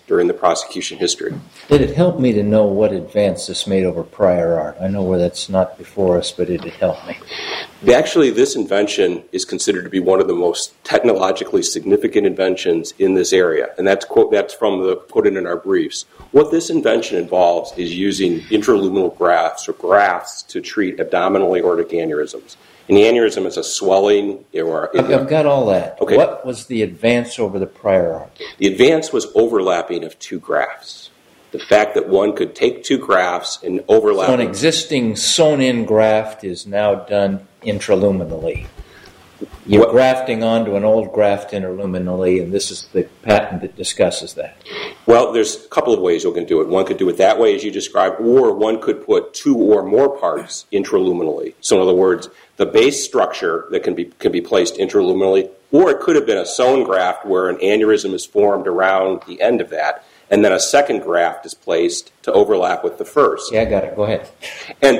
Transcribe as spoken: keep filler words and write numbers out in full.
during the prosecution history. Did it help me to know what advance this made over prior art? I know where that's not before us, but it did help me. Actually, this invention is considered to be one of the most technologically significant inventions in this area, and that's quote that's from the quoted in our briefs. What this invention involves is using intraluminal grafts or grafts to treat abdominal aortic aneurysms. An aneurysm is a swelling or... I've got all that. Okay. What was the advance over the prior art? The advance was overlapping of two grafts. The fact that one could take two grafts and overlap... So an existing sewn-in graft is now done intraluminally. You're What? grafting onto an old graft interluminally, and this is the patent that discusses that. Well, there's a couple of ways you can do it. One could do it that way, as you described, or one could put two or more parts intraluminally. So in other words, the base structure that can be can be placed intraluminally, or it could have been a sewn graft where an aneurysm is formed around the end of that, and then a second graft is placed to overlap with the first. Yeah, I got it. Go ahead. And